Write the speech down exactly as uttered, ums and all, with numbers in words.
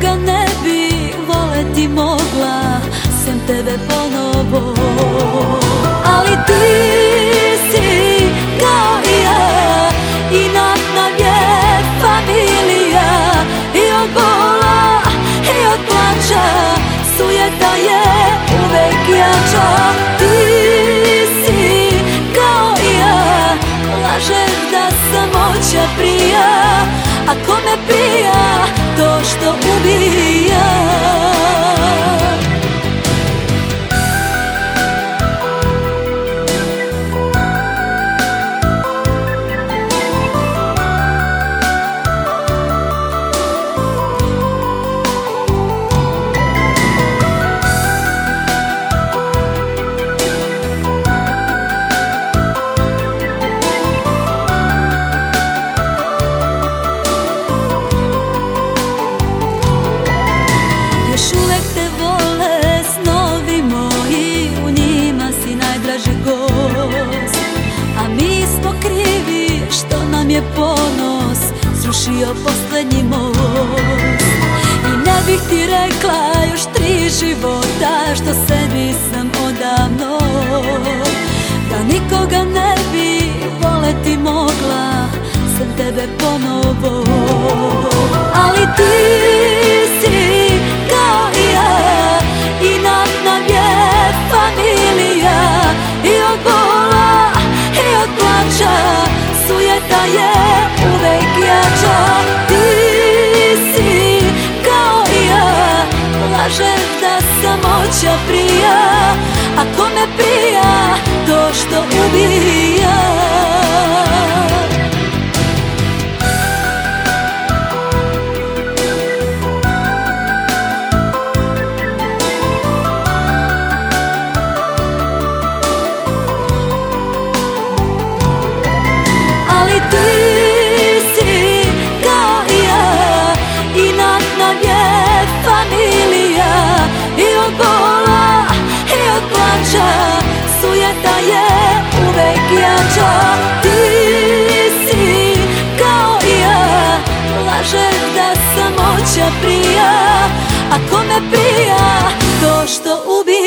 nikoga ne bi voleti mogla sem tebe ponovo. Ali ti si kao i ja, inat nam je familija. I od bola i od plača sujeta je uvek jača. Ti si kao i ja, lažeš da samoća prija, a kome prija to što ubija. Je ponos srušio poslednji most. I ne bih ti rekla još tri života što sebi sam odavno, da nikoga ne bi voleti mogla sem tebe ponovo. Ali ti si kao i ja, inat nam je familija. I od bola i od plača sujeta je uvek jača. Ti si kao i ja, lažeš da samoća prija, a kome prija to što ubija. Sujeta je uvek jača. Ti si kao i ja, lažeš da samoća prija, a kome prija to što ubija.